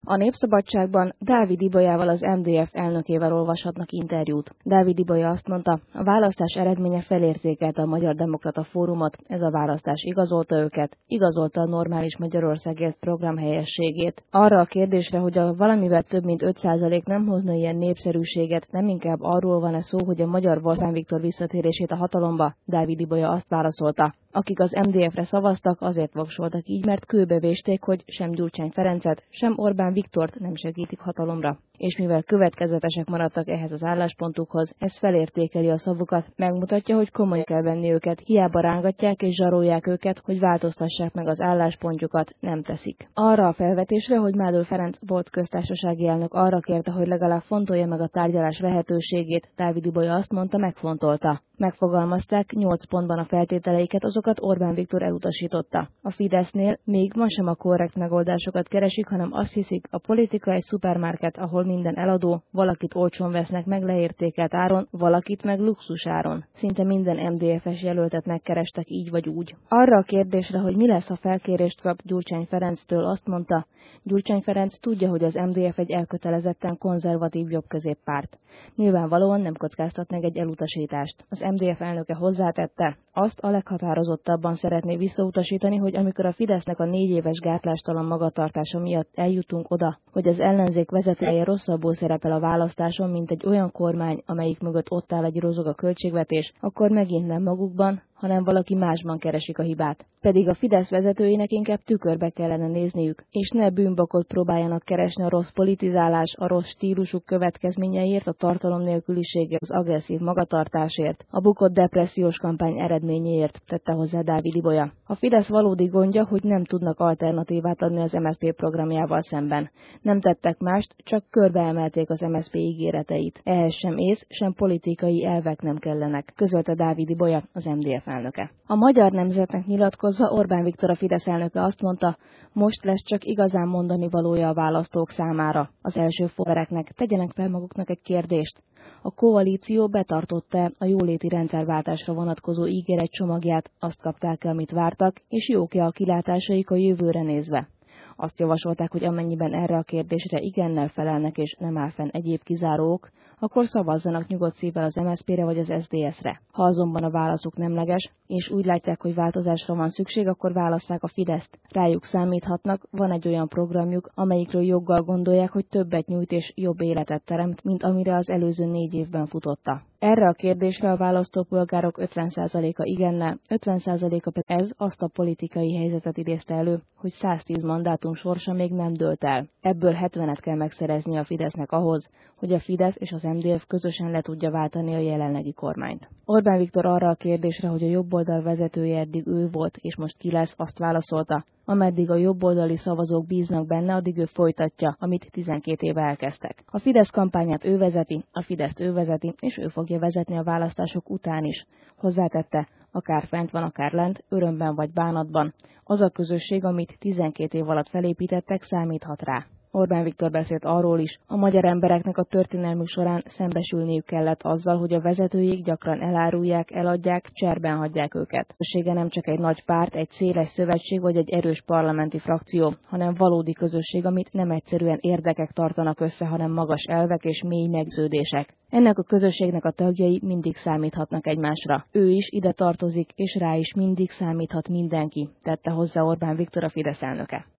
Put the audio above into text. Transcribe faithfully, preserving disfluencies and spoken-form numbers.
A Népszabadságban Dávid Ibolyával, az em dé ef elnökével olvashatnak interjút. Dávid Ibolya azt mondta, a választás eredménye felértékelte a Magyar Demokrata Fórumot, ez a választás igazolta őket, igazolta a Normális Magyarországért program helyességét. Arra a kérdésre, hogy a valamivel több mint öt százalék nem hozna ilyen népszerűséget, nem inkább arról van-e szó, hogy a magyar Orbán Viktor visszatérését a hatalomba, Dávid Ibolya azt válaszolta. Akik az em dé ef-re szavaztak, azért voksoltak így, mert kőbevésték, hogy sem Gyurcsány Ferencet, sem Orbán Viktort nem segítik hatalomra. És mivel következetesek maradtak ehhez az álláspontukhoz, ez felértékeli a szavukat, megmutatja, hogy komoly kell venni őket, hiába rángatják és zsarolják őket, hogy változtassák meg az álláspontjukat, nem teszik. Arra a felvetésre, hogy Mádl Ferenc volt köztársasági elnök arra kérte, hogy legalább fontolja meg a tárgyalás lehetőségét, Dávid Ibolya azt mondta, megfontolta. Megfogalmazták nyolc pontban a feltételeiket, azokat Orbán Viktor elutasította. A Fidesznél még ma sem a korrekt megoldásokat keresik, hanem azt hiszik, a politika egy szupermarket, ahol minden eladó, valakit olcsón vesznek meg leértékelt áron, valakit meg luxusáron. Szinte minden em dé ef-es jelöltet megkerestek így vagy úgy. Arra a kérdésre, hogy mi lesz, ha felkérést kap Gyurcsány Ferenctől, azt mondta, Gyurcsány Ferenc tudja, hogy az em dé ef egy elkötelezetten konzervatív jobbközéppárt. Nyilvánvalóan nem kockáztat meg egy elutasítást. Az em dé ef elnöke hozzátette, azt a leghatározottabban szeretné visszautasítani, hogy amikor a Fidesznek a négy éves gátlástalan magatartása miatt eljutunk oda, hogy az ellenzék vezetője rosszabbul szerepel a választáson, mint egy olyan kormány, amelyik mögött ott áll egy rozog a költségvetés, akkor megint nem magukban, hanem valaki másban keresik a hibát. Pedig a Fidesz vezetőinek inkább tükörbe kellene nézniük, és ne bűnbakot próbáljanak keresni a rossz politizálás, a rossz stílusuk következményeiért, a tartalom nélküliségért, az agresszív magatartásért, a bukott depressziós kampány eredményéért, tette hozzá Dávid Ibolya. A Fidesz valódi gondja, hogy nem tudnak alternatívát adni az em es zé pé programjával szemben. Nem tettek mást, csak körbeemelték az em es zé pé ígéreteit. Ehhez sem ész, sem politikai elvek nem kellenek, közölte Dávid Ibolya, az em dé ef elnöke. A Magyar Nemzetnek nyilatkozva Orbán Viktor, a Fidesz elnöke azt mondta, most lesz csak igazán mondani valója a választók számára. Az első forvereknek tegyenek fel maguknak egy kérdést. A koalíció betartotta a jóléti rendszerváltásra vonatkozó ígéret csomagját, azt kapták-e, amit vártak, és jók-e a kilátásaik a jövőre nézve. Azt javasolták, hogy amennyiben erre a kérdésre igennel felelnek és nem áll fenn egyéb kizárók, akkor szavazzanak nyugodt szívvel az em es zé pére vagy az es zé dé es-re. Ha azonban a válaszuk nemleges, és úgy látják, hogy változásra van szükség, akkor válasszák a Fideszt. Rájuk számíthatnak, van egy olyan programjuk, amelyikről joggal gondolják, hogy többet nyújt és jobb életet teremt, mint amire az előző négy évben futotta. Erre a kérdésre a választópolgárok ötven százaléka igennel, ötven százaléka pedig ez azt a politikai helyzetet idézte elő, hogy száztíz mandátum sorsa még nem dőlt el. Ebből hetvenet kell megszerezni a Fidesznek ahhoz, hogy a Fidesz és az em dé ef közösen le tudja váltani a jelenlegi kormányt. Orbán Viktor arra a kérdésre, hogy a jobboldal vezetője eddig ő volt, és most ki lesz, azt válaszolta, ameddig a jobboldali szavazók bíznak benne, addig ő folytatja, amit tizenkét éve elkezdtek. A Fidesz kampányát ő vezeti, a Fideszt ő vezeti, és ő fogja vezetni a választások után is. Hozzátette, akár fent van, akár lent, örömben vagy bánatban. Az a közösség, amit tizenkét év alatt felépítettek, számíthat rá. Orbán Viktor beszélt arról is, a magyar embereknek a történelmük során szembesülniük kellett azzal, hogy a vezetőik gyakran elárulják, eladják, cserben hagyják őket. A közössége nem csak egy nagy párt, egy széles szövetség vagy egy erős parlamenti frakció, hanem valódi közösség, amit nem egyszerűen érdekek tartanak össze, hanem magas elvek és mély meggyőződések. Ennek a közösségnek a tagjai mindig számíthatnak egymásra. Ő is ide tartozik, és rá is mindig számíthat mindenki, tette hozzá Orbán Viktor, a Fidesz elnöke.